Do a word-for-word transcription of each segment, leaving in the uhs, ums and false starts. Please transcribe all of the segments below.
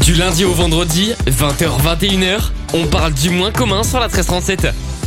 Du lundi au vendredi, vingt heures vingt et une heures, on parle du moins commun sur la treize trente-sept.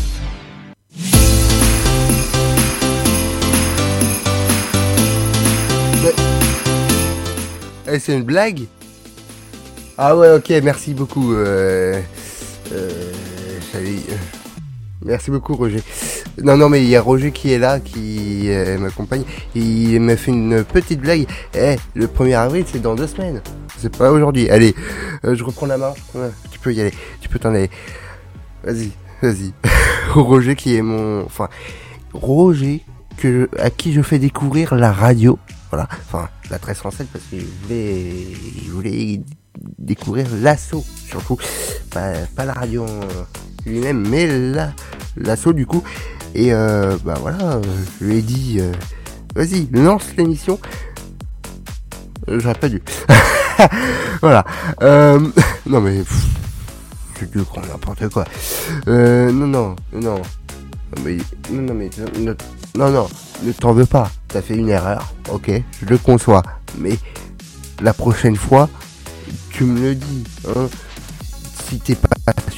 Eh, c'est une blague? Ah ouais, ok, merci beaucoup. Euh, euh, j'allais- Merci beaucoup, Roger. Non, non, mais il y a Roger qui est là, qui euh, m'accompagne. Il m'a fait une petite blague. Eh, le premier avril, c'est dans deux semaines. C'est pas aujourd'hui. Allez, euh, je reprends la main. Ouais, tu peux y aller. Tu peux t'en aller. Vas-y, vas-y. Roger qui est mon... Enfin, Roger que à qui je fais découvrir la radio. Voilà. Enfin, la treize cent sept parce qu'il voulait... Il voulait découvrir l'assaut, surtout. Pas, pas la radio lui-même, mais la, l'assaut du coup. Et euh, bah voilà, je lui ai dit, euh, vas-y, lance l'émission. Euh, J'aurais pas dû. Voilà. Euh, non mais, pff, c'est du grand n'importe quoi. Euh, non, non, non. Mais, non, non, mais, non, non, non, ne t'en veux pas. T'as fait une erreur, ok, je le conçois. Mais la prochaine fois, tu me le dis, hein. Si t'es pas sûr,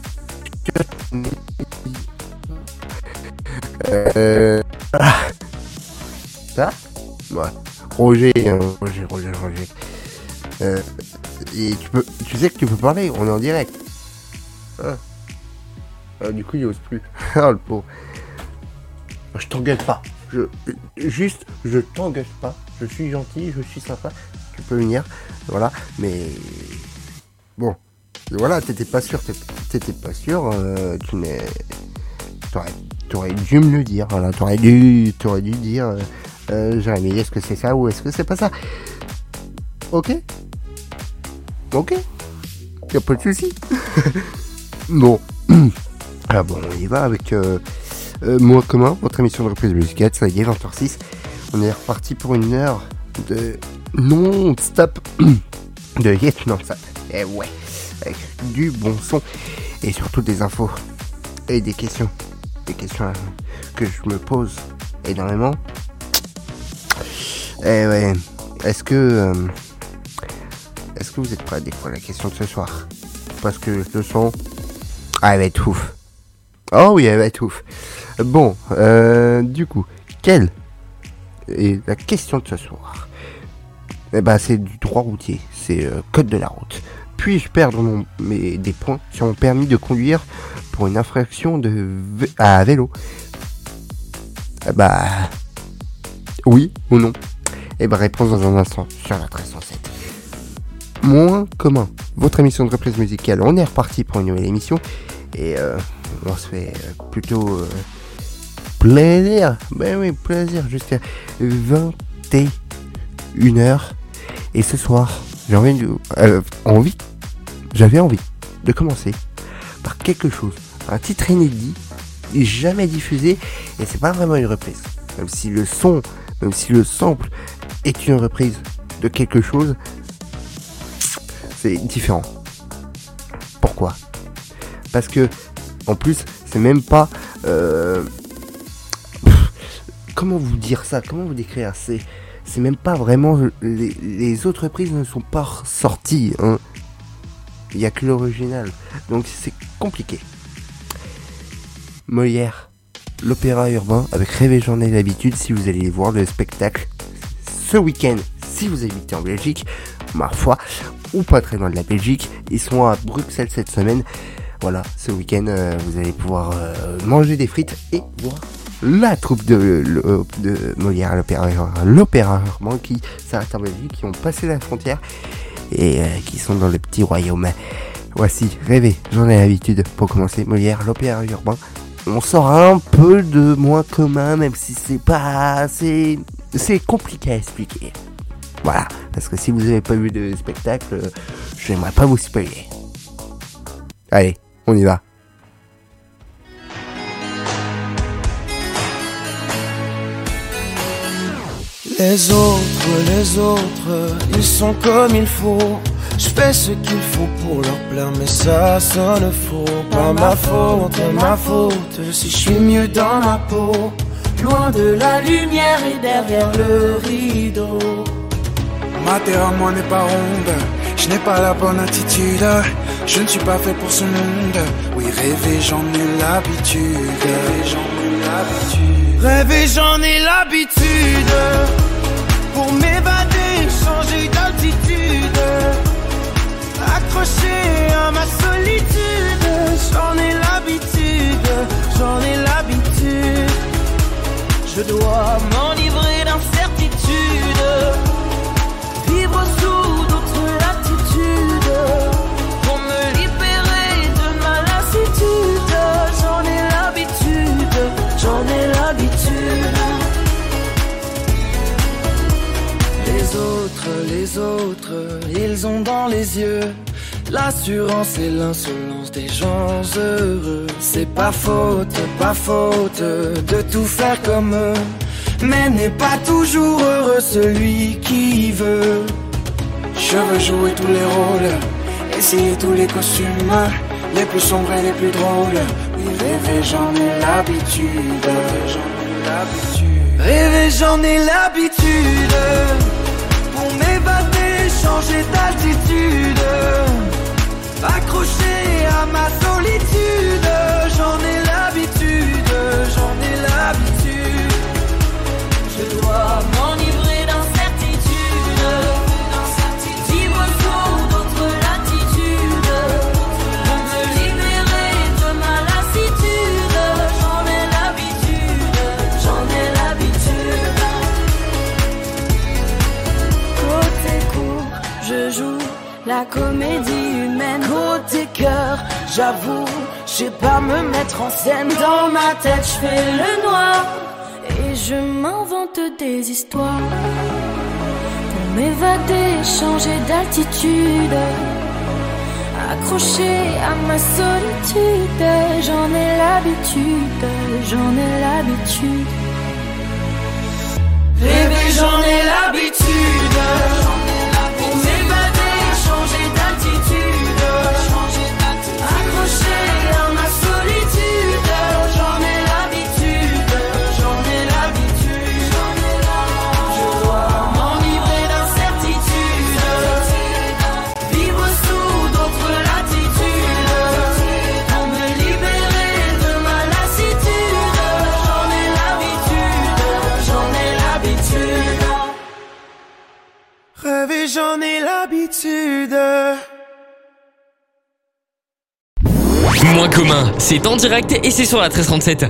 euh, voilà. Ça, ouais. Roger, hein, Roger, Roger, Roger. Euh, et tu peux, tu sais que tu peux parler, on est en direct. Hein. Ah, du coup, il ose plus. Ah, le pauvre. Je t'engueule pas. Je, juste, je t'engueule pas. Je suis gentil, je suis sympa. Tu peux venir, voilà. Mais bon, voilà, t'étais pas sûr, t'étais pas sûr. Euh, tu n'es, t'aurais, t'aurais dû me le dire. Voilà, t'aurais dû, t'aurais dû dire. Euh, euh, Jérémy, est-ce que c'est ça ou est-ce que c'est pas ça? Ok, ok. Y a pas de souci. Bon. Ah bon, on y va avec. Euh, Euh, Moi commun, votre émission de reprise musicale, ça y est, vingt heures six. On est reparti pour une heure de non-stop de hit non-stop. Eh ouais, avec du bon son et surtout des infos et des questions. Des questions que je me pose énormément. Eh ouais, est-ce que... Euh, est-ce que vous êtes prêts à découvrir la question de ce soir? Parce que le son... Ah, elle va être ouf. Oh oui, elle va être ouf. Bon, euh, du coup, quelle est la question de ce soir? Eh ben, c'est du droit routier, c'est euh, code de la route. Puis-je perdre mon, mes, des points sur mon permis de conduire pour une infraction de vé- à vélo? Eh bah, oui ou non? Eh ben, réponse dans un instant sur la treize cent sept. Moins commun, votre émission de reprise musicale. On est reparti pour une nouvelle émission et euh, on se fait euh, plutôt... Euh, plaisir, ben oui, plaisir, jusqu'à vingt et une heures. Et ce soir, j'ai envie, de, euh, envie, j'avais envie de commencer par quelque chose, un titre inédit, jamais diffusé, et c'est pas vraiment une reprise. Même si le son, même si le sample est une reprise de quelque chose, c'est différent. Pourquoi? Parce que, en plus, c'est même pas... Euh, Comment vous dire ça? Comment vous décrire? C'est, c'est même pas vraiment... Les, les autres reprises ne sont pas sorties. Hein. Il n'y a que l'original. Donc c'est compliqué. Molière, l'opéra urbain, avec Rêve et J'en ai l'habitude, si vous allez voir le spectacle ce week-end, si vous habitez en Belgique, ma foi, ou pas très loin de la Belgique, ils sont à Bruxelles cette semaine. Voilà, ce week-end, euh, vous allez pouvoir euh, manger des frites et voir la troupe de, de, de Molière à l'opéra, l'opéra urbain qui s'arrête en Belgique, qui ont passé la frontière et euh, qui sont dans le petit royaume. Voici, rêvez, j'en ai l'habitude. Pour commencer, Molière, l'opéra urbain. On sort un peu de moins commun, même si c'est pas... C'est, c'est compliqué à expliquer. Voilà, parce que si vous avez pas vu de spectacle, euh, j'aimerais pas vous spoiler. Allez, on y va. Les autres, les autres, ils sont comme il faut. Je fais ce qu'il faut pour leur plaire, mais ça sonne faux. Pas ma faute, ma faute, si je suis mieux dans ma peau. Loin de la lumière et derrière le rideau. Ma terre à moi n'est pas ronde, Je n'ai pas la bonne attitude, je ne suis pas fait pour ce monde. Oui, rêver j'en ai l'habitude. Rêver j'en ai l'habitude. Rêver j'en ai l'habitude. Pour m'évader, changer d'altitude. Accroché à ma solitude. J'en ai l'habitude, j'en ai l'habitude. Je dois m'enivrer d'incertitude. Vivre sous d'autres latitudes. Pour me libérer de ma lassitude. J'en ai l'habitude, j'en ai l'habitude. Les autres, les autres, ils ont dans les yeux l'assurance et l'insolence des gens heureux. C'est pas faute, pas faute de tout faire comme eux. Mais n'est pas toujours heureux celui qui veut. Je veux jouer tous les rôles, essayer tous les costumes, les plus sombres et les plus drôles. Oui, rêver j'en ai l'habitude. J'en ai l'habitude. Rêver j'en ai l'habitude. Pour m'évader, changer d'altitude. Accroché à ma solitude. J'en ai l'habitude, j'en ai l'habitude. Je dois m'enivrer d'incertitude. Vivre sous d'autres latitudes. Pour me libérer de ma lassitude. J'en ai l'habitude, j'en ai l'habitude. Côté court, je joue la comédie humaine. Côté cœur, j'avoue, je sais pas me mettre en scène. Dans ma tête, je fais le noir. Et je m'invente des histoires. Pour m'évader, changer d'altitude. Accroché à ma solitude. J'en ai l'habitude, j'en ai l'habitude. Rêver, j'en ai l'habitude. Pour m'évader, changer d'altitude. Accroché à ma solitude. J'en ai l'habitude, j'en ai l'habitude. Je dois m'enivrer d'incertitude. Vivre sous d'autres latitudes. Pour me libérer de ma lassitude. J'en ai l'habitude, j'en ai l'habitude. Rêver, j'en ai l'habitude. Moins commun, c'est en direct et c'est sur la treize trente-sept.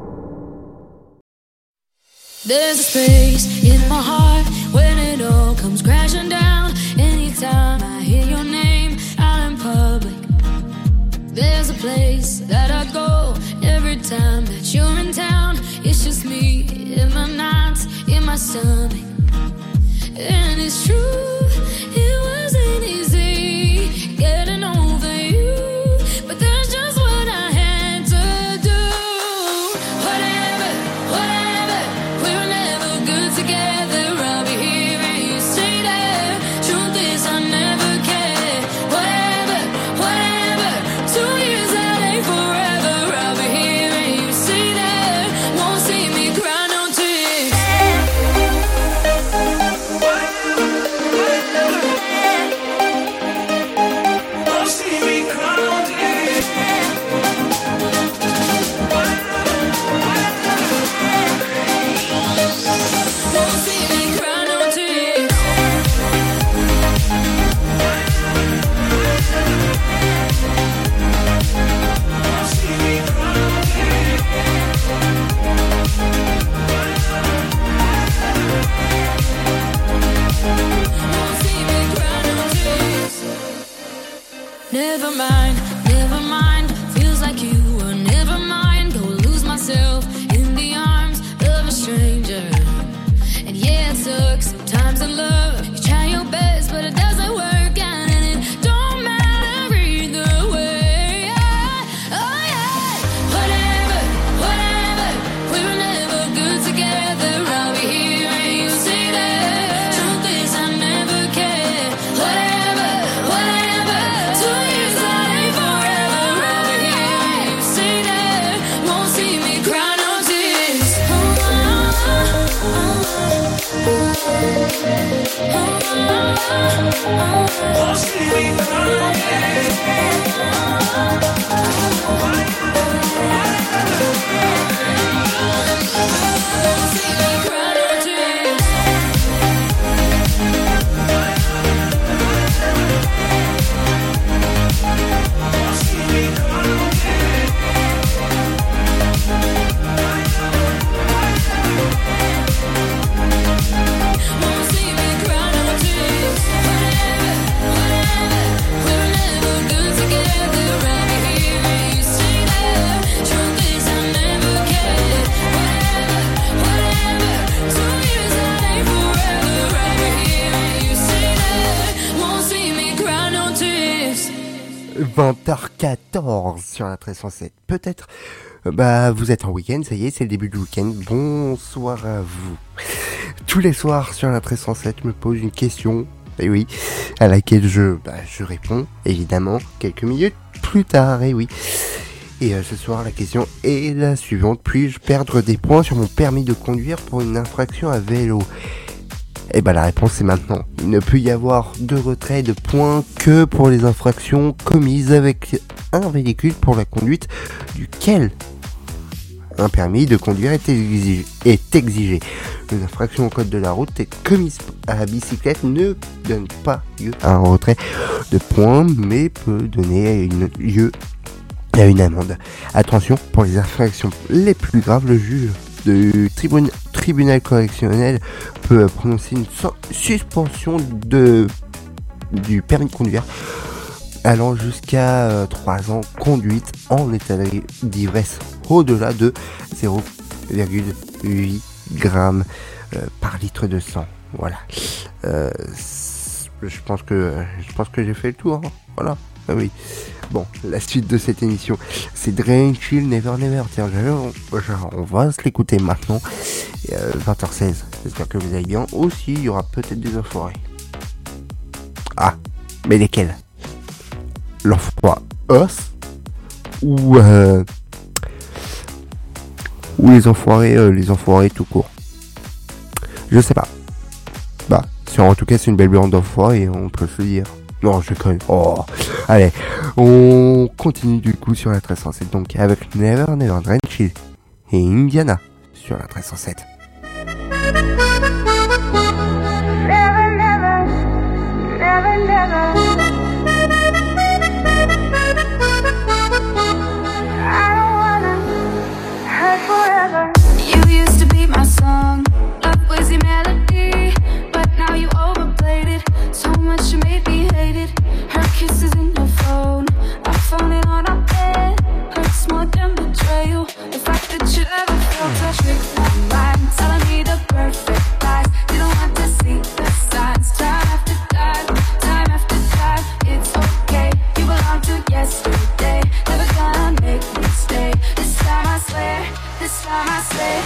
There's a space in my heart when it all comes crashing down. Anytime I hear your name out in public. There's a place that I go every time that you're in town. It's just me in my nights, in my stomach. And it's true, it wasn't easy getting over you. But that's just what I had to do. Whatever, whatever, we were never good together. I'll be here and you stay there. Truth is I never cared. Whatever, whatever, two years that ain't forever. I'll be here and you stay there. Won't see me cry no tears. Won't see me cry no tears. Won't see me cry no tears. Won't see me cry no tears. Won't see me cry no tears. Never mind, never mind. Feels like you were never mind. Go lose myself in the arms of a stranger. And yeah, it sucks sometimes in love. You try your best, but it doesn't work out, and it don't matter either way. Oh yeah, whatever, whatever. We were never good together. I'll be here and you stay there. Truth is I never cared. Whatever, whatever. Two years that ain't forever. Won't see me crying. vingt heures quatorze sur la treize cent sept. Peut-être, euh, bah, vous êtes en week-end, ça y est, c'est le début du week-end. Bonsoir à vous. Tous les soirs sur la treize cent sept, je me pose une question, et oui, à laquelle je, bah, je réponds, évidemment, quelques minutes plus tard, et oui. Et euh, ce soir, la question est la suivante. Puis-je perdre des points sur mon permis de conduire pour une infraction à vélo ? Eh ben la réponse est maintenant. Il ne peut y avoir de retrait de points que pour les infractions commises avec un véhicule pour la conduite duquel un permis de conduire est exigé. Est exigé. Une infraction au code de la route est commise à la bicyclette ne donne pas lieu à un retrait de points, mais peut donner une, lieu à une amende. Attention, pour les infractions les plus graves, le juge du tribunal, tribunal correctionnel peut prononcer une suspension de, du permis de conduire allant jusqu'à euh, trois ans conduite en état d'ivresse au-delà de zéro virgule huit grammes euh, par litre de sang. Voilà. Euh, je pense que je pense que j'ai fait le tour. Hein. Voilà. Ah oui. Bon, la suite de cette émission, c'est Drain Chill Never Never. Tiens, on, on va se l'écouter maintenant. Et, euh, vingt heures seize. J'espère que vous allez bien. Aussi, il y aura peut-être des enfoirés. Ah, mais lesquels ? L'enfoiré os ou euh, ou les enfoirés, euh, les enfoirés tout court. Je sais pas. Bah, si en tout cas c'est une belle bande d'enfoirés, on peut se le dire. Non, je connais. Oh, allez, on continue du coup sur la treize cent sept. Donc avec Never Never Drain Chill et Indiana sur la treize cent sept. Never, never, never, never. I don't wanna hurt forever. You used to be my song, love was your melody, but now you overplayed it. So much you made me hate it. Her kisses in your phone, I'm falling on our bed. Hurts more than betrayal. The fact that you ever felt a trick my mind, telling me the perfect lies. Didn't want to see the signs. Time after time, time after time. It's okay, you belong to yesterday. Never gonna make me stay. This time I swear, this time I swear.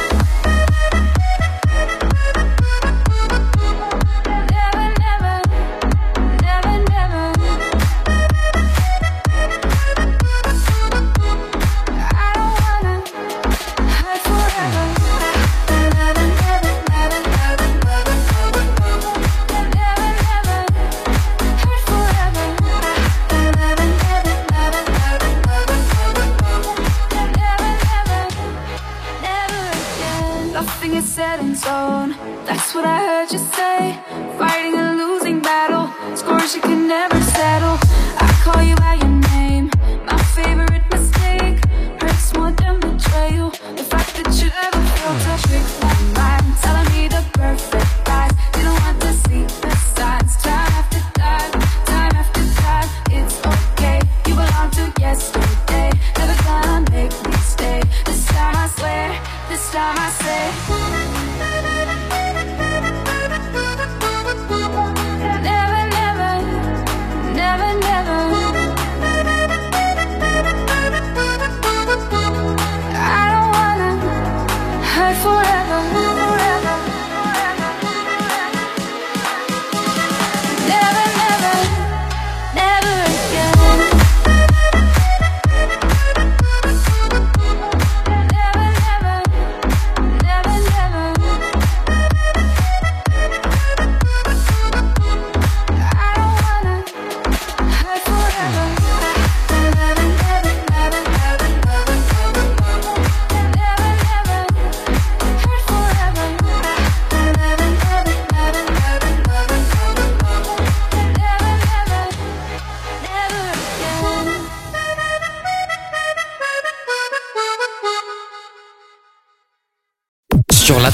That's what I heard you say. Fighting a losing battle, scores you can never settle. I call you by your name, my favorite mistake. Hurts more than betrayal. The fact that you ever felt a trick my mind, telling me the perfect lies. Didn't want to see the signs. Time after time, time after time. It's okay, you belong to yesterday. Never gonna make me stay. This time I swear, this time I say. Never, never, never, never.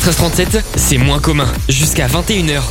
treize trente-sept, c'est moins commun. Jusqu'à vingt et une heures.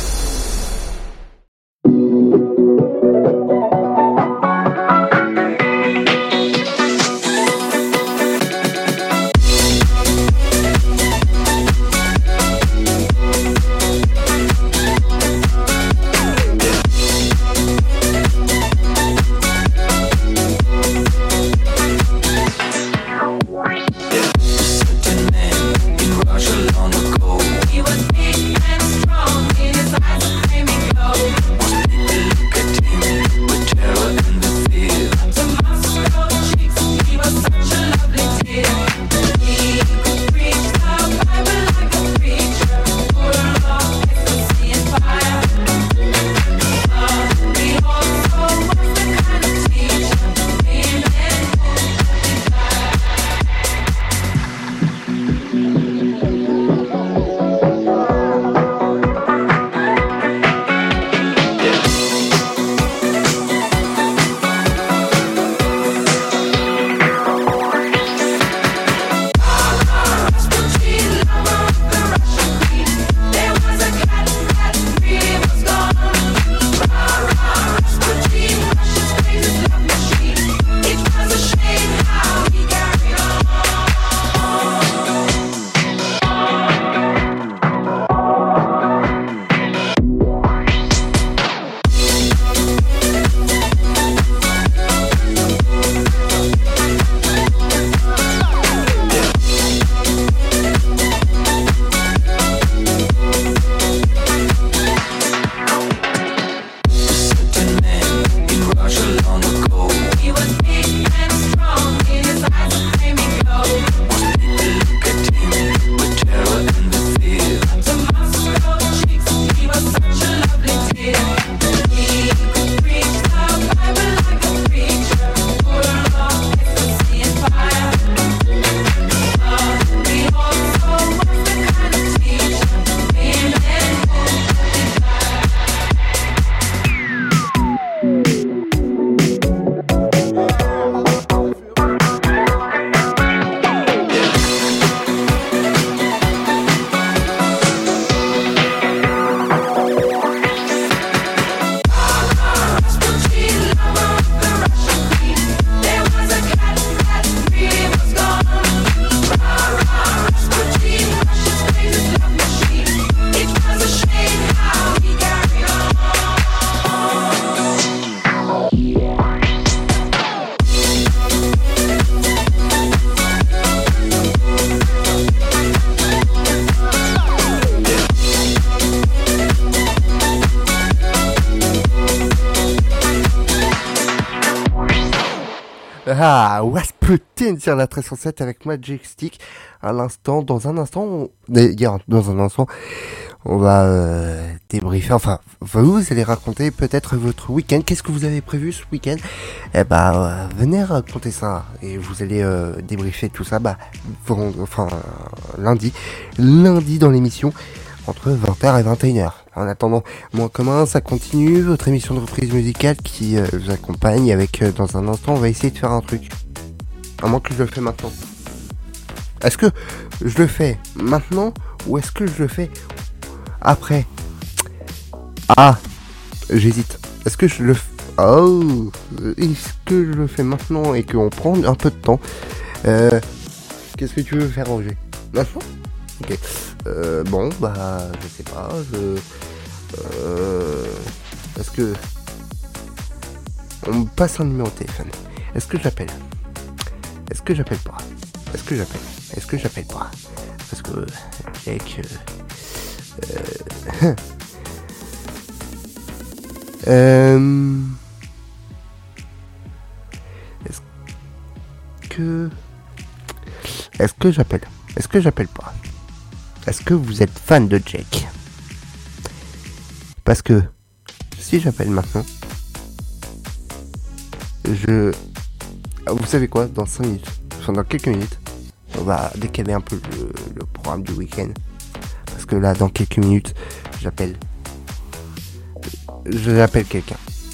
Ah, Rasputin sur la treize cent sept avec Magic Stick. À l'instant, dans un instant, on... d'ailleurs, dans un instant, on va euh, débriefer. Enfin, vous allez raconter peut-être votre week-end. Qu'est-ce que vous avez prévu ce week-end? Eh bah, euh, venez raconter ça et vous allez euh, débriefer tout ça. Bah, enfin, euh, lundi, lundi dans l'émission entre vingt heures et vingt et une heures. En attendant, Moins commun, ça continue, votre émission de reprise musicale qui euh, vous accompagne avec, euh, dans un instant, on va essayer de faire un truc. À moins que je le fais maintenant. Est-ce que je le fais maintenant ou est-ce que je le fais après? Ah, j'hésite. Est-ce que je le fais... Oh, est-ce que je le fais maintenant et qu'on prend un peu de temps? euh, Qu'est-ce que tu veux faire, Roger? Maintenant? Ok. Euh, bon, bah, je sais pas, je... Euh... Est-ce que... On me passe un numéro de téléphone. Est-ce que j'appelle? Est-ce que j'appelle pas? Est-ce que j'appelle? Est-ce que j'appelle pas? Parce que... Jack... Euh... euh... Est-ce que... Est-ce que j'appelle? Est-ce que j'appelle pas? Est-ce que vous êtes fan de Jack? Parce que si j'appelle maintenant, je... Vous savez quoi? Dans cinq minutes, enfin dans quelques minutes, on va décaler un peu le, le programme du week-end. Parce que là, dans quelques minutes, j'appelle... J'appelle quelqu'un.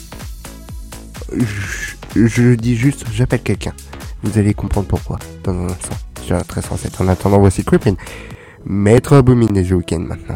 Je, je dis juste, j'appelle quelqu'un. Vous allez comprendre pourquoi dans un instant. Sur la treize cent sept. En attendant, voici Creepin' Maître Boomin et The Weeknd maintenant.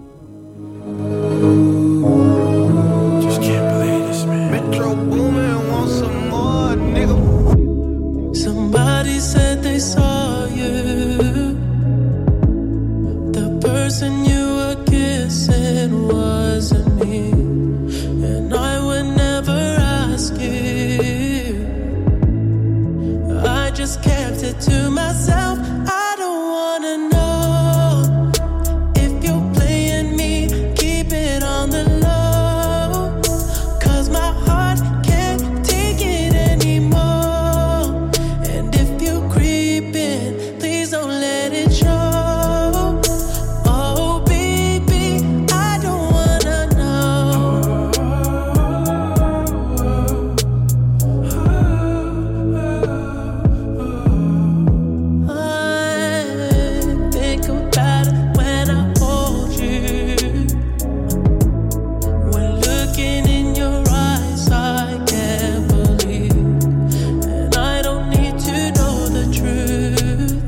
Just can't believe this, man. Metro Boomin wants some more, nigga. Somebody said they saw you. The person you were kissing wasn't me, and I would never ask you. I just kept it to myself. I don't wanna know if you're playing me. Keep it on the low, 'cause my heart can't take it anymore. And if you creep in, please don't let it show. Oh baby, I don't wanna know. I think about it when I hold you. When looking in your eyes, I can't believe, and I don't need to know the truth.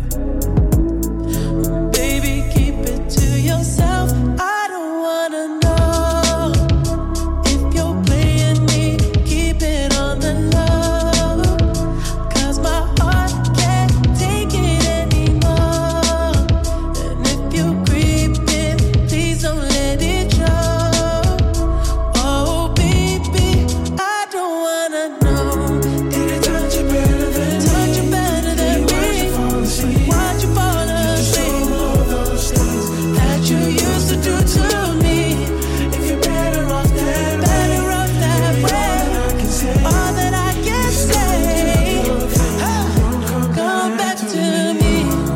Baby, keep it to yourself. I don't wanna know if you're playing me. Keep it on the low, 'cause my heart can't take it anymore. And if you creep in, please don't let it show. Oh baby, I don't wanna know. Did it touch you better than me? Touch you better than me? Watch you fall asleep. Watch you fall asleep. All those things that you used to do to me. If you're better off that way, better off that way. All that I can say, ah, come back to me.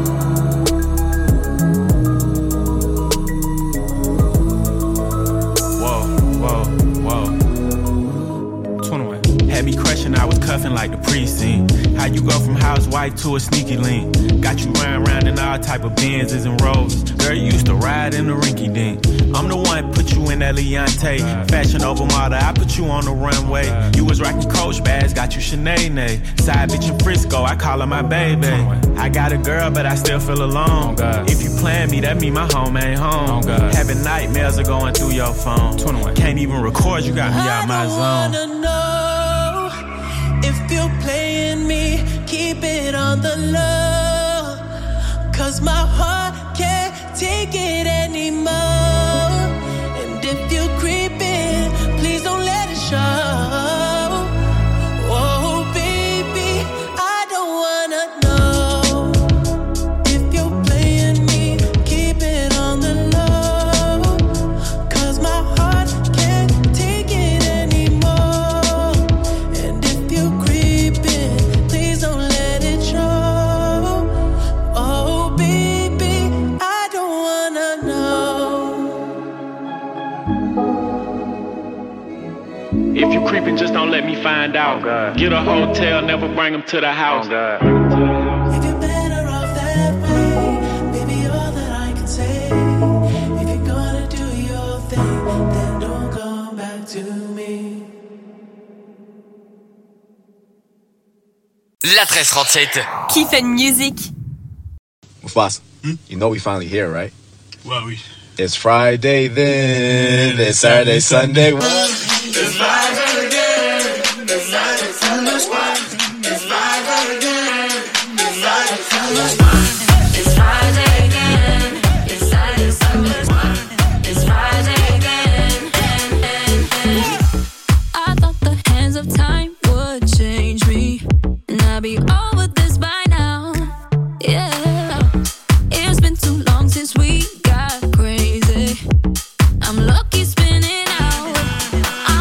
Whoa, whoa, whoa. twenty-one. Had me crushing, I was cuffing like the precinct. How you go from housewife to a sneaky link? Got you running around in all type of Benzes and Rolls. Girl, you used to ride in the rinky dink. I'm the one put you in that Leontay. Fashion over model, I put you on the runway. You was rocking Coach bags, got you Sinead. Side bitch in Frisco, I call her my baby. I got a girl, but I still feel alone. If you plan me, that mean my home ain't home. Having nightmares are going through your phone. Can't even record, you got me out my I zone. don't wanna know if you're playing me. Keep it on the low, 'cause my heart can't take it anymore. And if you creep in, please don't let it show. Oh baby, I don't wanna know if you're playing me. Keep it on the low, 'cause my heart can't take it anymore. And if you creep in, please don't let it show. Oh baby, I don't wanna know. If you creeping, just don't let me find out. Get a hotel, never bring them to the house. If you're better off that way, baby, all that I can say. If you're gonna do your thing, then don't come back to me. La treize trente-sept. Kiff and Music. Mufasa, you know we finally here, right? Well, we... It's Friday then, it's Saturday, Sunday. It's Friday again. It's Friday, Sunday. It's Friday again. It's Friday, Sunday. It's Friday again. It's Saturday, Sunday. It's Friday again. I thought the hands of time would change me, and I'd be over this by now. Yeah, it's been too long since we got crazy. I'm lucky spinning out. I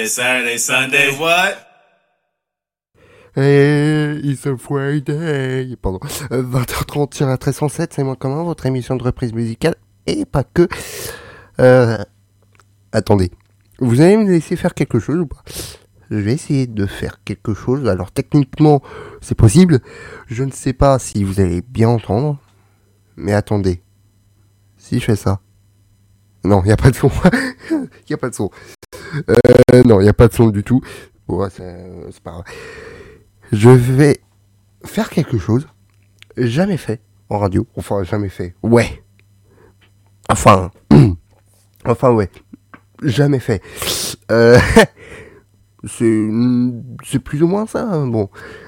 Friday, Saturday, Sunday, what? Hey, it's a Friday. Pardon. Euh, vingt heures trente sur la treize cent sept, c'est moins commun, votre émission de reprise musicale. Et pas que. Euh, attendez. Vous allez me laisser faire quelque chose ou pas? Je vais essayer de faire quelque chose. Alors techniquement, c'est possible. Je ne sais pas si vous allez bien entendre. Mais attendez. Si je fais ça. Non, il n'y a pas de son. Il n'y a pas de son. Euh, non, il n'y a pas de son du tout. Bon, c'est, c'est pas grave. Je vais faire quelque chose. Jamais fait en radio. Enfin, jamais fait. Ouais. Enfin. enfin, ouais. Jamais fait. Euh, c'est, c'est plus ou moins ça. Hein. Bon.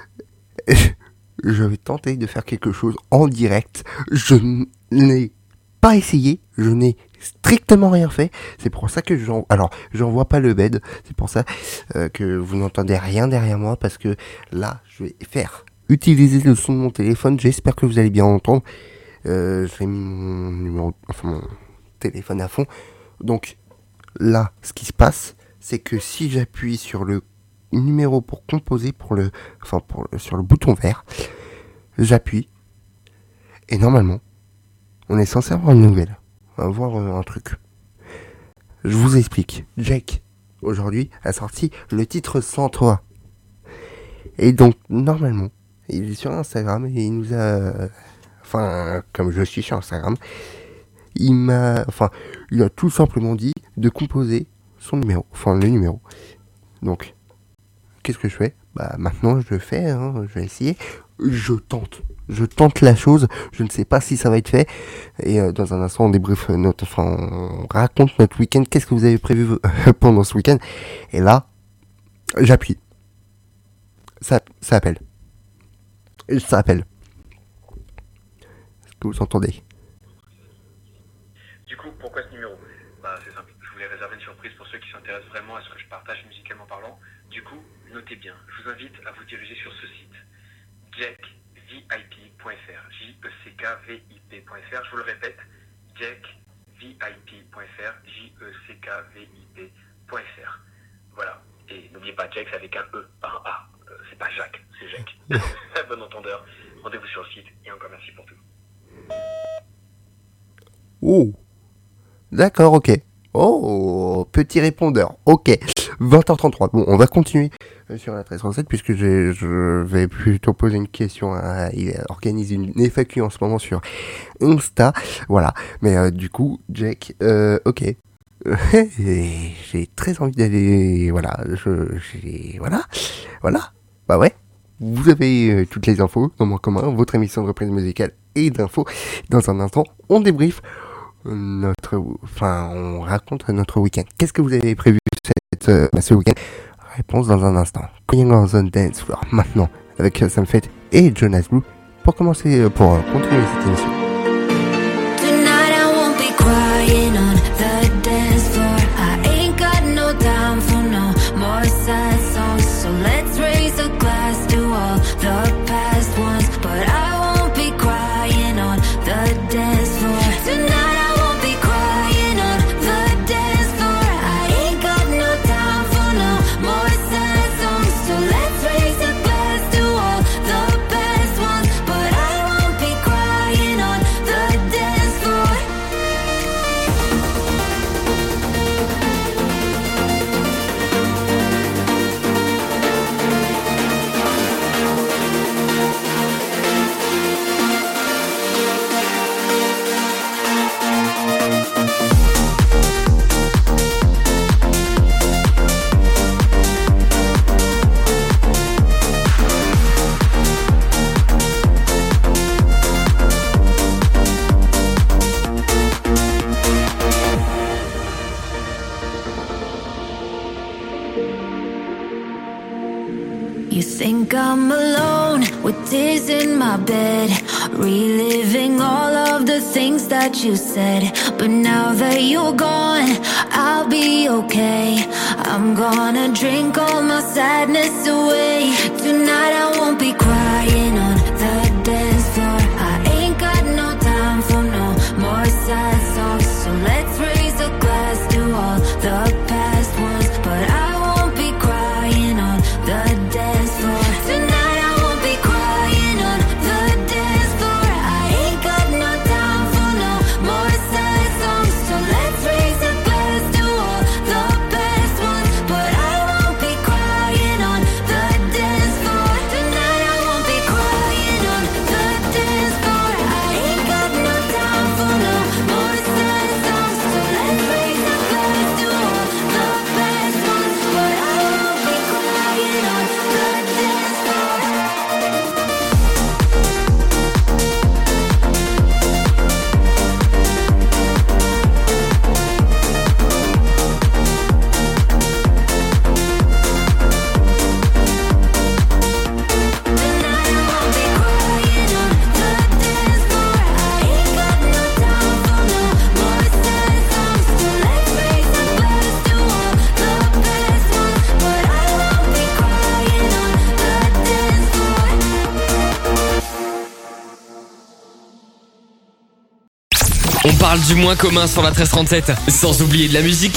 Je vais tenter de faire quelque chose en direct. Je n'ai pas essayé. Je n'ai strictement rien fait. C'est pour ça que j'en... Alors, j'envoie pas le bed. C'est pour ça euh, que vous n'entendez rien derrière moi. Parce que là, je vais faire utiliser le son de mon téléphone. J'espère que vous allez bien entendre. Euh, j'ai mis mon numéro... Enfin, mon téléphone à fond. Donc, là, ce qui se passe, c'est que si j'appuie sur le numéro pour composer, pour le... Enfin, pour le... sur le bouton vert, j'appuie. Et normalement, on est censé avoir une nouvelle. On va voir euh, un truc. Je vous explique. Jack, aujourd'hui, a sorti le titre Sans toi. Et donc, normalement, il est sur Instagram et il nous a... Euh, enfin, comme je suis sur Instagram, il m'a... Enfin, il a tout simplement dit de composer son numéro. Enfin, le numéro. Donc, qu'est-ce que je fais? Bah, maintenant, je le fais, hein, je vais essayer. Je tente. Je tente la chose, je ne sais pas si ça va être fait. Et euh, dans un instant, on débriefe notre, enfin, on raconte notre week-end. Qu'est-ce que vous avez prévu euh, pendant ce week-end? Et là, j'appuie. Ça, ça appelle. Ça appelle. Est-ce que vous entendez? Du coup, pourquoi ce numéro? Bah, c'est simple. Je voulais réserver une surprise pour ceux qui s'intéressent vraiment à ce que je partage musicalement parlant. Du coup, notez bien. Je vous invite à vous diriger sur ce site. Jack V I P point F R, J E C K V I P point F R, je vous le répète, Jack V I P point F R, J E C K V I P point F R. Voilà. Et n'oubliez pas, Jack, c'est avec un E, pas un A. Euh, c'est pas Jacques, c'est Jack. Bon entendeur. Rendez-vous sur le site et encore merci pour tout. Oh. D'accord, ok. Oh, petit répondeur. Ok. vingt heures trente-trois. Bon, on va continuer sur la treize cent sept puisque je, je vais plutôt poser une question à... Il organise une F A Q en ce moment sur Insta. Voilà. Mais euh, du coup, Jack, euh, ok. J'ai très envie d'aller... Voilà. Je, j'ai... Voilà. Voilà. Bah ouais. Vous avez euh, toutes les infos dans mon commun, votre émission de reprise musicale et d'infos. Dans un instant, on débriefe notre... Enfin, on raconte notre week-end. Qu'est-ce que vous avez prévu cette, euh, ce week-end? Réponse dans un instant. Going on the dance floor maintenant avec Sam Fett et Jonas Blue pour commencer, euh, pour euh, continuer cette émission. Tonight I won't be crying on the dance floor. I ain't got no time for no more sad songs. So let's raise a glass to all the past ones. But I won't be crying on the dance floor. Tonight I won't be crying on the dance floor. I ain't got no time for no more sad songs. So let's raise a glass to all the past ones. But I won't be crying on the dance floor. You think I'm alone with tears in my bed, reliving all of the things that you said. But now that you're gone, I'll be okay. I'm gonna drink all my sadness away. Tonight I won't be crying on the dance floor. I ain't got no time for no more sad songs. So let's raise a glass to all the past ones. But I won't On parle du moins commun sur la treize trente-sept, sans oublier de la musique.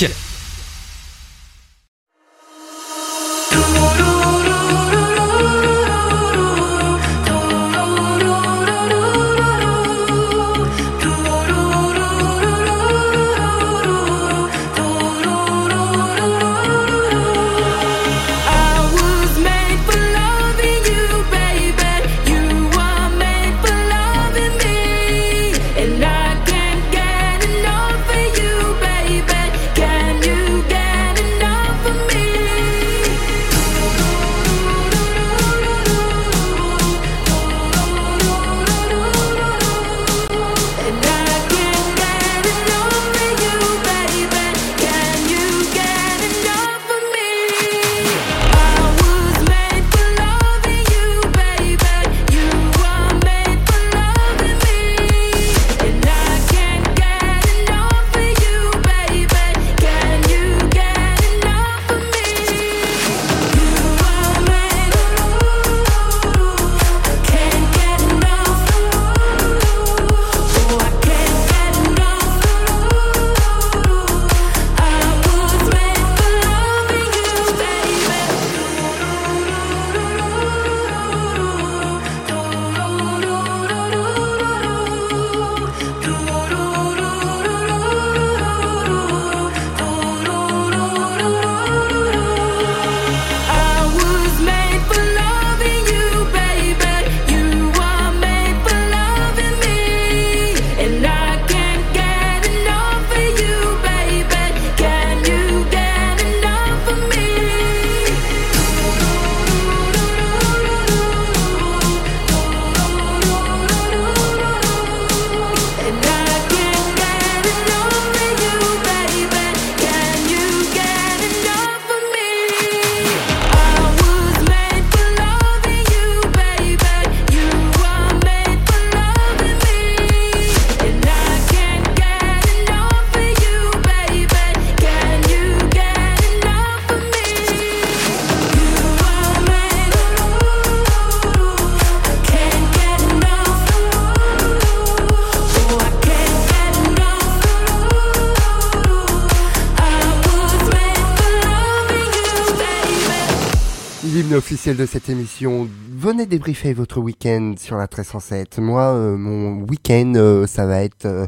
Officiel de cette émission, venez débriefer votre week-end sur la treize cent sept. Moi, euh, mon week-end, euh, ça va être... Euh,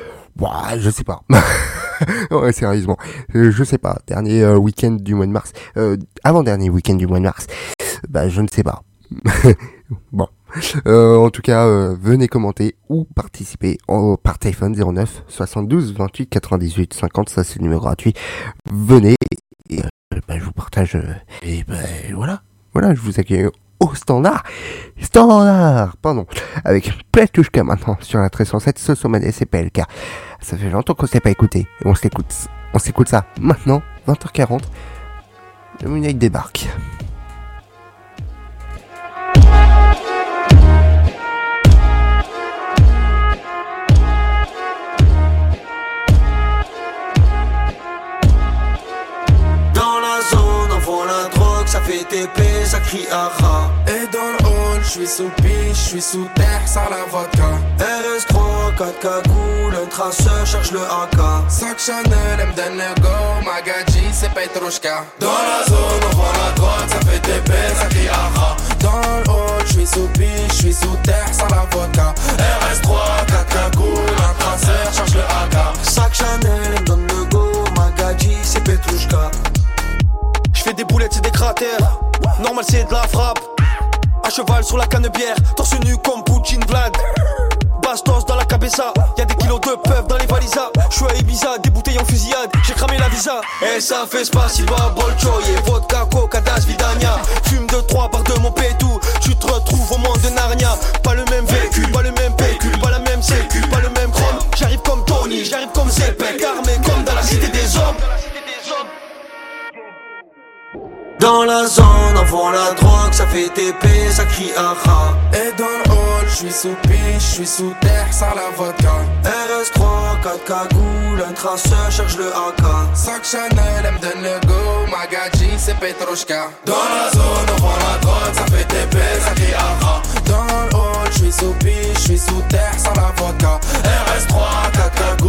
bah, je sais pas. Ouais, sérieusement, euh, je sais pas. Dernier euh, week-end du mois de mars, euh, avant-dernier week-end du mois de mars, bah je ne sais pas. Bon, euh, en tout cas, euh, venez commenter ou participer en, par téléphone zéro neuf soixante-douze vingt-huit quatre-vingt-dix-huit cinquante, ça c'est le numéro gratuit. Venez et euh, bah, je vous partage euh, et bah, voilà. Voilà, je vous accueille au standard, standard, pardon, avec Petushka maintenant sur la treize cent sept, ce sont Manès et P L K. Ça fait longtemps qu'on s'est pas écouté, et on s'écoute, on s'écoute ça maintenant, vingt heures quarante, le Moonlight débarque. Ça fait T P, ça crie aha. Et dans le hall, j'suis sous piche, j'suis sous terre, sans la vodka. R S trois, quatre cagoules, un traceur, cherche le A K. Sac Chanel, elle me donne le go, Magadji, c'est Petrushka. Dans la zone, on voit la droite, ça fait T P, ça crie aha. Dans le hall, j'suis sous piche, j'suis sous terre, sans la vodka. R S trois, quatre cagoules, un traceur, cherche le A K. Sac Chanel, elle me donne le go, Magadji, c'est Petrushka. J'fais des boulettes, c'est des cratères. Normal, c'est de la frappe. À cheval sur la canne-bière, torse nu comme Poutine Vlad. Bastos dans la cabeza, y'a des kilos de puff dans les valisas. J'suis à Ibiza, des bouteilles en fusillade, j'ai cramé la visa. Et ça fait spasiba, bolchoye, vodka, coca, das, vidania. Fume de trois par deux mon pétou, tu te retrouves au monde de Narnia. Pas le même véhicule, pas le même pécule, pas la même sécu, pas le même chrome. J'arrive comme Tony, j'arrive comme Zepek, armé comme dans la cité des hommes. Dans la zone, on vend la drogue, ça fait T P, ça crie aha. Et dans le hall, j'suis sous piche, j'suis sous terre, sans la vodka. R S trois, quatre cagoules, un traceur, cherche le A K. Sac Chanel, elle me donne le go, Magadji, c'est Petrushka. Dans la zone, on vend la drogue, ça fait T P, ça crie aha. Dans le hall, j'suis sous piche, j'suis sous terre, sans la vodka. R S trois, quatre cagoules.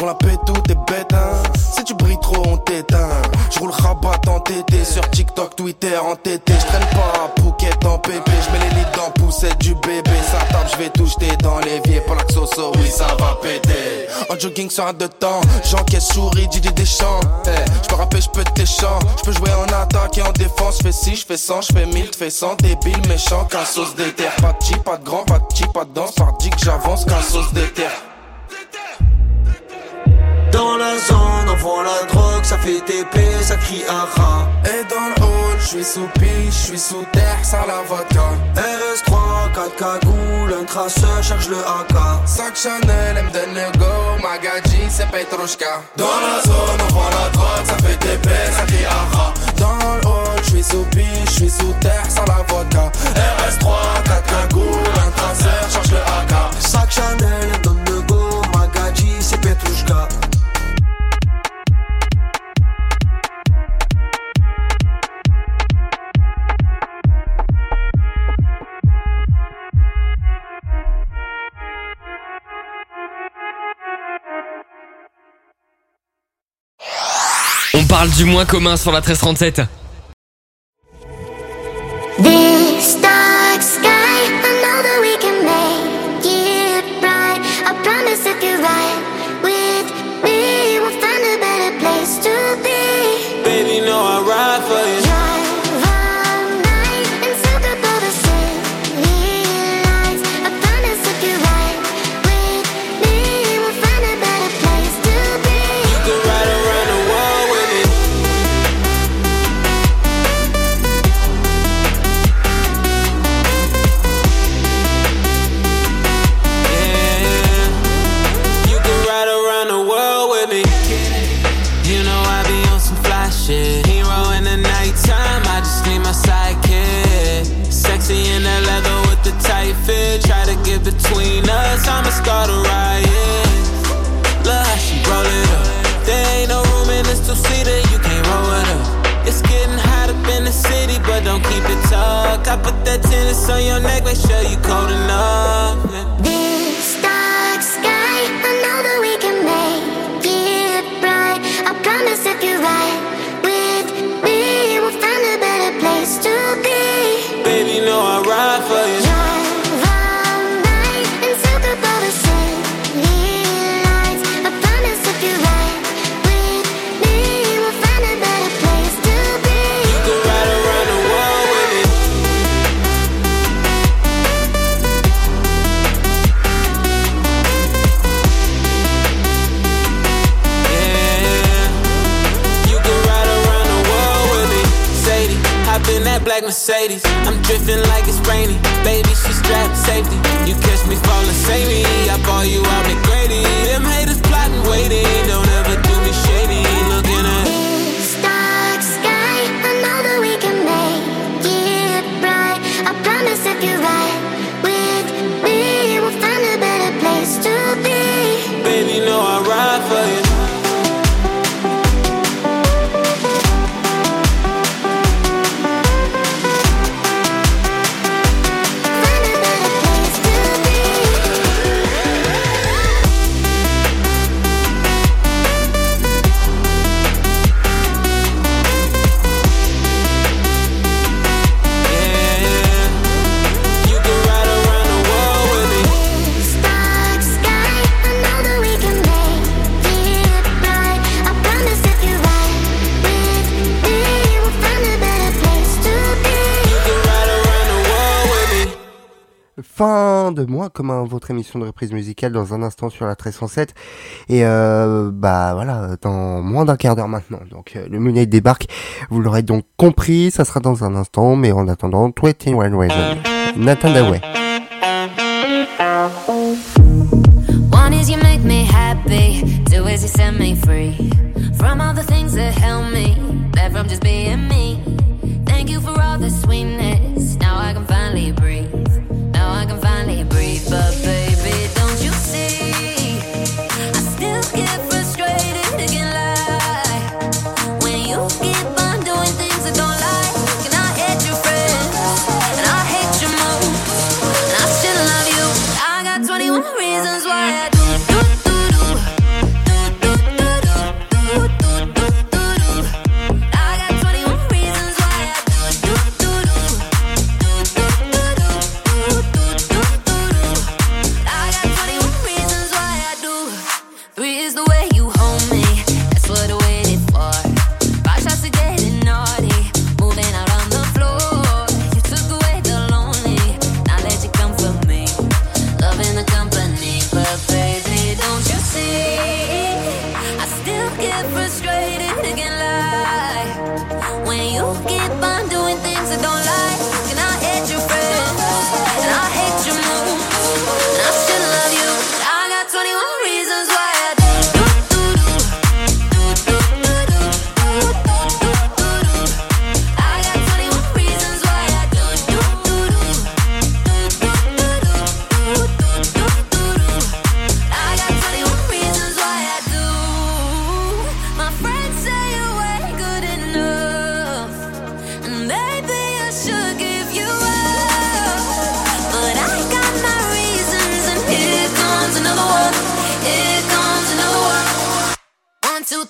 la paix, tout est bête, hein. Si tu brilles trop, on t'éteint. Je roule rabat en T T, sur TikTok, Twitter en T T. Je traîne pas à Phuket en P P, je mets les lits dans poussette du bébé. Ça tape, je vais tout jeter dans l'évier pour la Xoso, oui ça va péter. En jogging sur un de temps, j'encaisse souris, Didier Deschamps. Hey, je peux rapper, je peux tes chants. Je peux jouer en attaque et en défense. Je fais six, je fais cent, je fais mille, tu fais cent. Débile, méchant, qu'un sauce d'éther. Pas de cheap, pas de grand, pas de cheap, pas de danse. Par dit que j'avance, qu'un sauce d'éther. Dans la zone, on vend la drogue, ça fait T P, ça crie un rat. Et dans le hall, j'suis sous piche, j'suis sous terre, ça la vodka. R S trois, quatre cagoules, un traceur, charge le A K. Sac Chanel, elle me donne le go, Magadji, c'est Petrushka. Dans la zone, on vend la drogue, ça fait T P, ça crie un rat. Dans le hall, j'suis sous piche, j'suis sous terre, ça la vodka. R S trois, quatre cagoules, un traceur, charge le A K. Sac Chanel, elle me donne le go, Magadji, c'est Petrushka. On parle du moins commun sur la treize trente-sept. This dark sky, I know that we can make it bright. I promise if you're right with me, we'll find a better place to be. Baby, know I ride for you. Drive all night and soak up all the city lights. I promise if you're right with me, we'll find a better place to be. You can ride around the world with me. Yeah, you can ride around the world with me. You know I be on some fly shit. Hero in the nighttime, I just need my sidekick. Sexy in that leather with the tight fit. Try to get between us, I'ma start a riot. Look how she roll it up. There ain't no room in this two-seater, you can't roll it up. It's getting hot up in the city, but don't keep it tucked. I put that tennis on your neck, make sure you cold enough. Yeah. This dark sky, I know that we can make it bright. I promise if you're right with me, we'll find a better place to be. Baby, know I ride for you. Drive all night and soak up all the city lights. I promise if you're right with me, we'll find a better place to be. You can ride around the world with me. Yeah, you can ride around the world with me. Sadie, hop in that black Mercedes. I'm drifting like it's rainy. Baby, she strapped safety. You catch me falling, save me. I ball you out McGrady. Them haters plotting, waiting. Don't ever do me shady. Looking at This dark sky, I know that we can make it bright. I promise if you're right with me, we'll find a better place to be. baby, know I ride for you. Fin de mois commun, votre émission de reprise musicale dans un instant sur la treize cent sept. Et euh, bah voilà, dans moins d'un quart d'heure maintenant. Donc euh, le Moonlight débarque, vous l'aurez donc compris, ça sera dans un instant. Mais en attendant, vingt et un Reasons, Nathan Daway. One is you make me happy, two is you set me free from all the things that held me back from just being me. Thank you for all the sweetness, now I can finally breathe. Now I can finally breathe, but baby, don't you see? I still get frustrated, it can lie when you keep on doing things I don't like. And I hate your friends, and I hate your moves, and I still love you. I got twenty-one reasons why I do do do do do do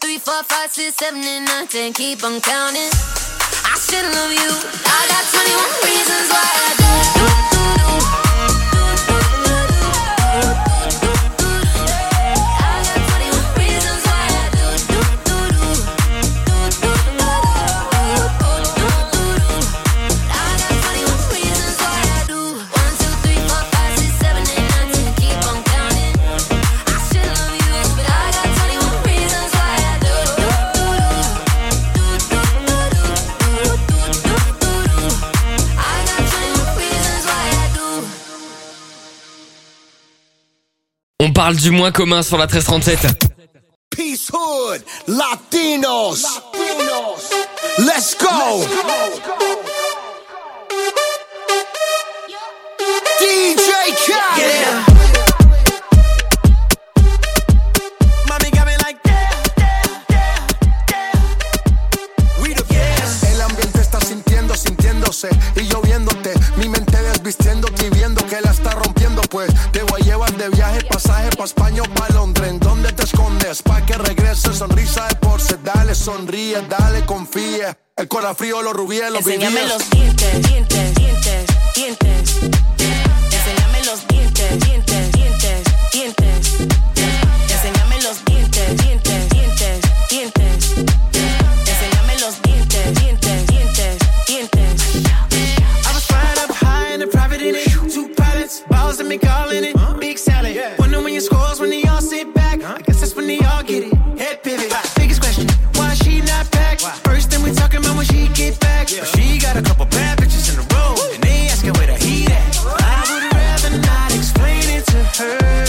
three, four, five, six, seven, eight, nine, ten. Keep on counting. I still love you. I got twenty-one reasons why I do. On parle du moins commun sur la treize trente-sept. Peace Hood, Latinos, Latinos. Let's go. D J Khaled. Yeah. Mami got me like yeah, yeah, yeah. We the best. El ambiente está sintiendo, sintiéndose y yo viéndote. Mi mente desvistiéndote y viendo que la está rompiendo, pues te voy a llevar de viaje, pasaje pa' España o pa' Londres. ¿En dónde te escondes? Pa' que regrese, sonrisa de porce. Dale, sonríe, dale, confía. El corazón frío, los rubíes, los vivíes. Enséñame los dientes, dientes, dientes, dientes. Enséñame los dientes, dientes, dientes, dientes. Enséñame los dientes, dientes, dientes, dientes. Enséñame los dientes, dientes, dientes, dientes. I was flying up high in a private in it. Two pilots, balls and me calling it. Big salad. Wonder when your scores when they all sit back. I guess that's when they all get it. Head pivot. Biggest question, why she not back? First thing we talking about when she get back. But she got a couple bad bitches in a row, and they asking where the heat at. I would rather not explain it to her.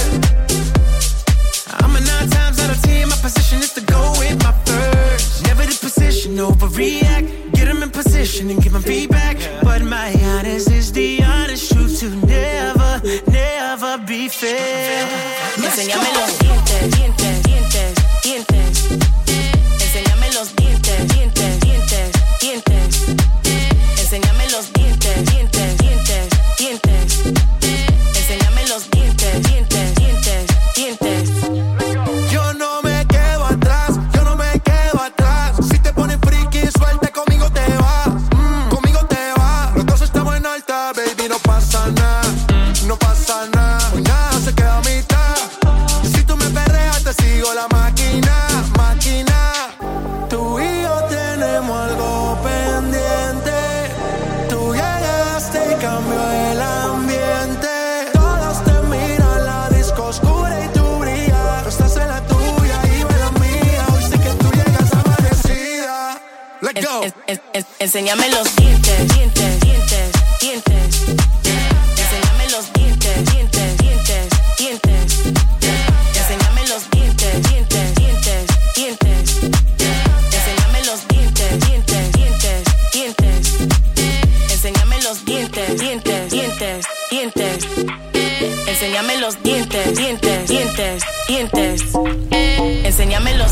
I'm a nine times out of ten, my position is to go with my first. Never the position, overreact. Get them in position and give them feedback. But my honest is the honest truth to never, never be fair. Enséñame los dientes, dientes, dientes, dientes. Enséñame los dientes, dientes, dientes, dientes. Enséñame los dientes, dientes, dientes, dientes. Enséñame los dientes, dientes, dientes, dientes. Yo no me quedo atrás, yo no me quedo atrás. Si te pones friki, suelta, conmigo te va, mm, conmigo te va. Los dos estamos en alta, baby, no pasa nada, no pasa nada. Hoy nada se queda a mitad. Si tú me perreas, te sigo la máquina, máquina. Tú y yo tenemos algo pendiente. Tú llegaste y cambió el ambiente. Todos te miran, la disco oscura y tú brillas. Tú estás en la tuya y yo en la mía. Hoy sé que tú llegas amanecida. Let's go. En- en- en- Enséñame los dientes, dientes, dientes, dientes. Enséñame los dientes, dientes, dientes, dientes. Enséñame los dientes, dientes, dientes, dientes. Enséñame los dientes, dientes, dientes, dientes. Enséñame los dientes, dientes, dientes, dientes. Enséñame los dientes, dientes, dientes, dientes. Enséñame los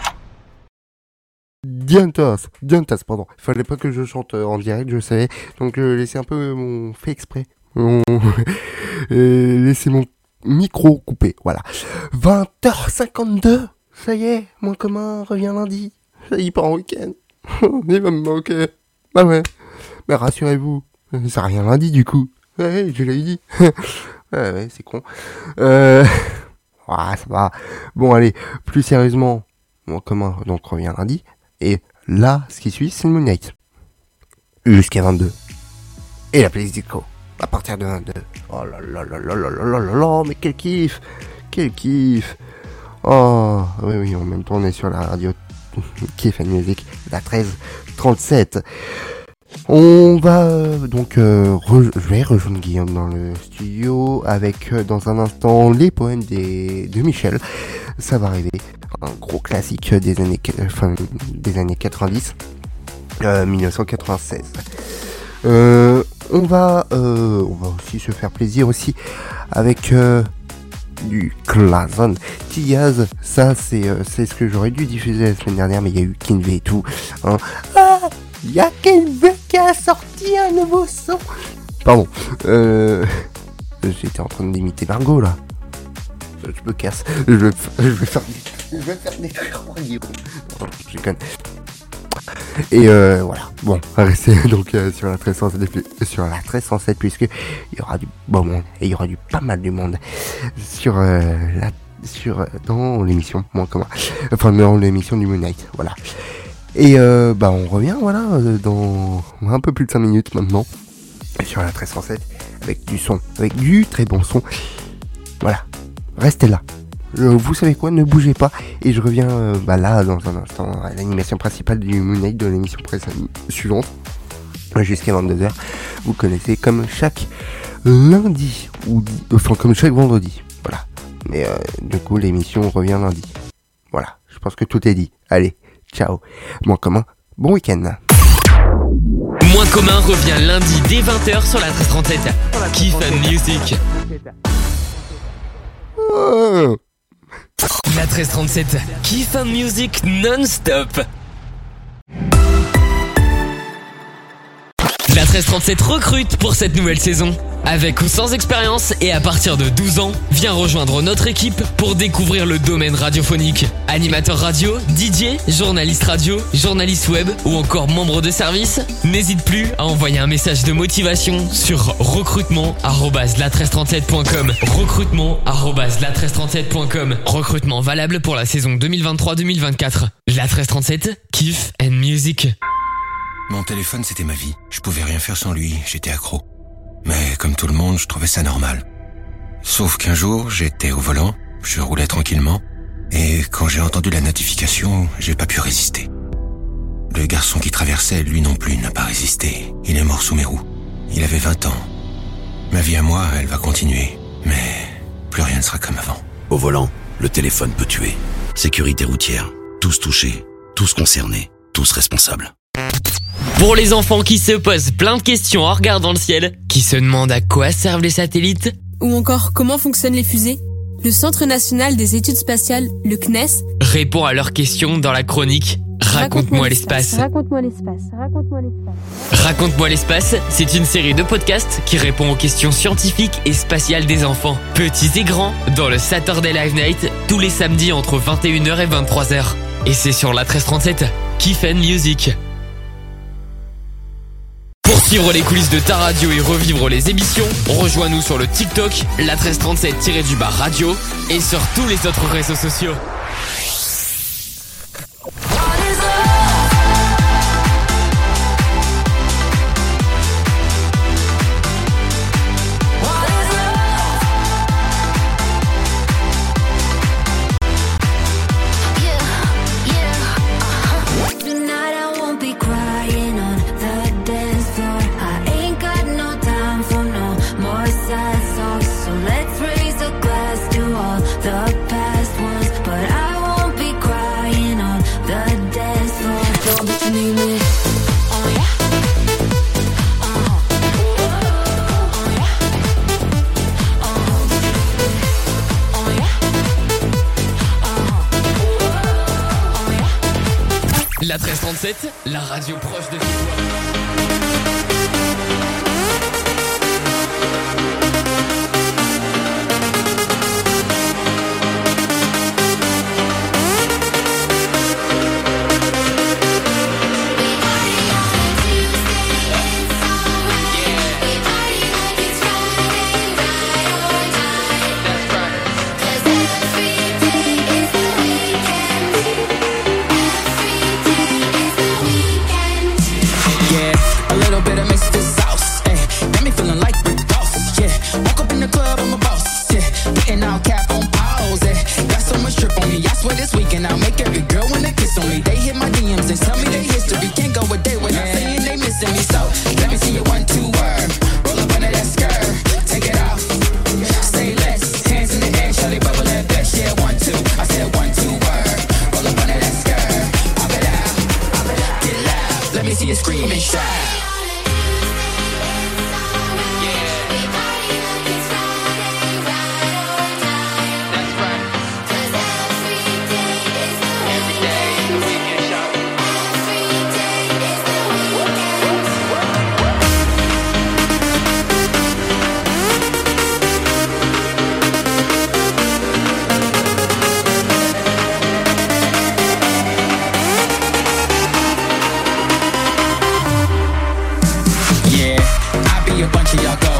Dientas, Dientas, pardon. Il fallait pas que je chante en direct, je savais. Donc euh, laissez un peu mon fait exprès. Mon... euh, laissez mon micro coupé, voilà. vingt heures cinquante-deux, ça y est, moins commun revient lundi. Ça y est, pas en week-end. Il va me manquer. Bah ouais. Mais rassurez-vous, ça revient lundi du coup. Ouais, je l'ai dit. ouais, ouais, c'est con. Euh... Ouais, ça va. Bon, allez, plus sérieusement, moins commun donc revient lundi. Et là, ce qui suit, c'est le Moonlight. Jusqu'à vingt-deux. Et la playlist disco. À partir de vingt-deux. Oh là là là là là là là là là, mais quel kiff. Quel kiff. Oh, oui, oui, en même temps, on est sur la radio Kiff and Music, la treize trente-sept. On va euh, donc, euh, re- je vais rejoindre Guillaume dans le studio avec, euh, dans un instant, les poèmes des, de Michel. Ça va arriver. Un gros classique des années, enfin, des années quatre-vingt-dix, euh, dix-neuf cent quatre-vingt-seize. Euh, on va, euh, on va aussi se faire plaisir aussi avec euh, du Clason. Tigaz, ça c'est, euh, c'est ce que j'aurais dû diffuser la semaine dernière, mais il y a eu Kinvey et tout. Hein. Ah, il y a Kinvey qui a sorti un nouveau son. Pardon. Euh, j'étais en train d'imiter Margot là. Je me casse. Je vais, je vais faire. Je vais faire des trucs pour Guillaume. Non, je déconne. Et euh, voilà, bon, restez donc euh, sur la treize cent sept, sur la treize cent sept puisque il y aura du bon monde et il y aura du pas mal du monde sur euh, la sur dans l'émission moins commun, enfin dans l'émission du Moon Knight, voilà. Et euh, bah on revient voilà dans un peu plus de cinq minutes maintenant sur la treize cent sept avec du son, avec du très bon son. Voilà, restez là. Euh, vous savez quoi, ne bougez pas et je reviens euh, bah là dans un instant à l'animation principale du Moon Knight de l'émission suivante jusqu'à vingt-deux heures. Vous connaissez comme chaque lundi ou enfin comme chaque vendredi. Voilà. Mais euh, du coup l'émission revient lundi. Voilà. Je pense que tout est dit. Allez, ciao. Moins commun. Bon week-end. Moins commun revient lundi dès vingt heures sur la treize trente-sept. Kiff and Music. Oh. La treize trente-sept, Kiff and Music non-stop. La treize trente-sept recrute pour cette nouvelle saison. Avec ou sans expérience et à partir de douze ans, viens rejoindre notre équipe pour découvrir le domaine radiophonique. Animateur radio, D J, journaliste radio, journaliste web ou encore membre de service, n'hésite plus à envoyer un message de motivation sur recrutement arobase la treize trente-sept point com. recrutement arobase la treize trente-sept point com. Recrutement valable pour la saison deux mille vingt-trois deux mille vingt-quatre. La treize trente-sept, Kiff and Music. Mon téléphone, c'était ma vie. Je pouvais rien faire sans lui, j'étais accro. Mais comme tout le monde, je trouvais ça normal. Sauf qu'un jour, j'étais au volant, je roulais tranquillement, et quand j'ai entendu la notification, j'ai pas pu résister. Le garçon qui traversait, lui non plus, n'a pas résisté. Il est mort sous mes roues. Il avait vingt ans. Ma vie à moi, elle va continuer, mais plus rien ne sera comme avant. Au volant, le téléphone peut tuer. Sécurité routière, tous touchés, tous concernés, tous responsables. Pour les enfants qui se posent plein de questions en regardant le ciel, qui se demandent à quoi servent les satellites, ou encore comment fonctionnent les fusées, le Centre national des études spatiales, le C N E S, répond à leurs questions dans la chronique Raconte-moi l'espace. Raconte-moi l'espace. Raconte-moi l'espace. Raconte-moi l'espace, c'est une série de podcasts qui répond aux questions scientifiques et spatiales des enfants, petits et grands, dans le Saturday Live Night, tous les samedis entre vingt et une heures et vingt-trois heures. Et c'est sur la treize trente-sept, Kiff and Music. Pour suivre les coulisses de ta radio et revivre les émissions, rejoins-nous sur le TikTok, la treize trente-sept-du-bas radio et sur tous les autres réseaux sociaux. La treize trente-sept, la radio proche de chez toi. be a bunch of y'all go.